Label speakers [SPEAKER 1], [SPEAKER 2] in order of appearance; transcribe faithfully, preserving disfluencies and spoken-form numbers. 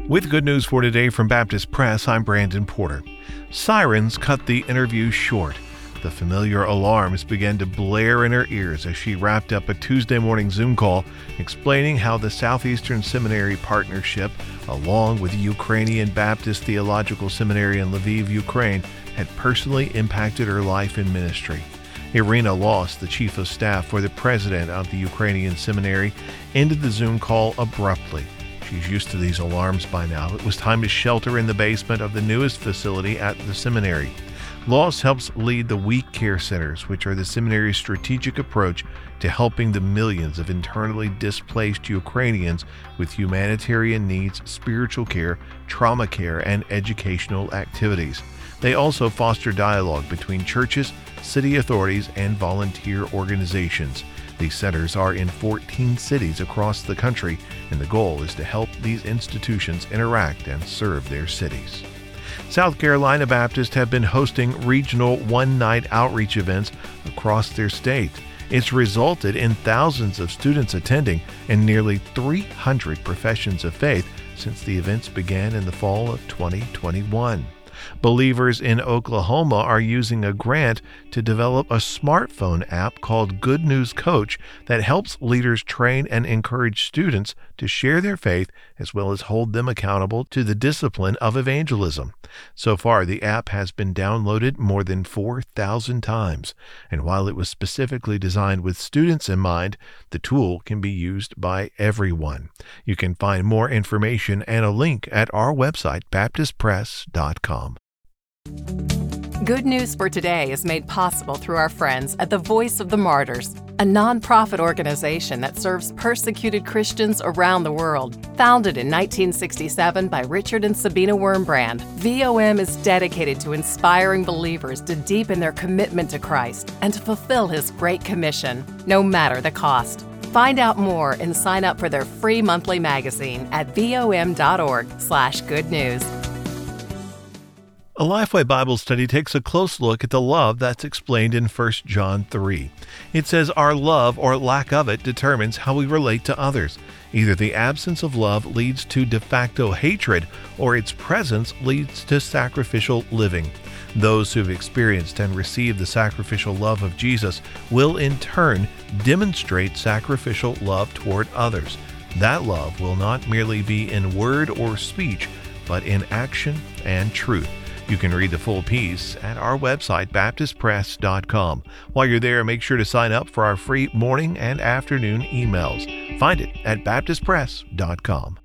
[SPEAKER 1] With good news for today from Baptist Press, I'm Brandon Porter. Sirens cut the interview short. The familiar alarms began to blare in her ears as she wrapped up a Tuesday morning Zoom call explaining how the Southeastern Seminary Partnership, along with the Ukrainian Baptist Theological Seminary in Lviv, Ukraine, had personally impacted her life and ministry. Irina Loss, the chief of staff for the president of the Ukrainian seminary, ended the Zoom call abruptly. She's used to these alarms by now. It was time to shelter in the basement of the newest facility at the seminary. Loss helps lead the Weak Care Centers, which are the seminary's strategic approach to helping the millions of internally displaced Ukrainians with humanitarian needs, spiritual care, trauma care, and educational activities. They also foster dialogue between churches, city authorities, and volunteer organizations. These centers are in fourteen cities across the country, and the goal is to help these institutions interact and serve their cities. South Carolina Baptists have been hosting regional one-night outreach events across their state. It's resulted in thousands of students attending and nearly three hundred professions of faith since the events began in the fall of twenty twenty-one. Believers in Oklahoma are using a grant to develop a smartphone app called Good News Coach that helps leaders train and encourage students to share their faith as well as hold them accountable to the discipline of evangelism. So far, the app has been downloaded more than four thousand times, and while it was specifically designed with students in mind, the tool can be used by everyone. You can find more information and a link at our website, baptist press dot com.
[SPEAKER 2] Good News for Today is made possible through our friends at the Voice of the Martyrs, a nonprofit organization that serves persecuted Christians around the world. Founded in nineteen sixty-seven by Richard and Sabina Wurmbrand, V O M is dedicated to inspiring believers to deepen their commitment to Christ and to fulfill His Great Commission, no matter the cost. Find out more and sign up for their free monthly magazine at vom.org slash good news.
[SPEAKER 1] A Lifeway Bible Study takes a close look at the love that's explained in First John three. It says our love or lack of it determines how we relate to others. Either the absence of love leads to de facto hatred, or its presence leads to sacrificial living. Those who've experienced and received the sacrificial love of Jesus will in turn demonstrate sacrificial love toward others. That love will not merely be in word or speech, but in action and truth. You can read the full piece at our website, baptist press dot com. While you're there, make sure to sign up for our free morning and afternoon emails. Find it at baptist press dot com.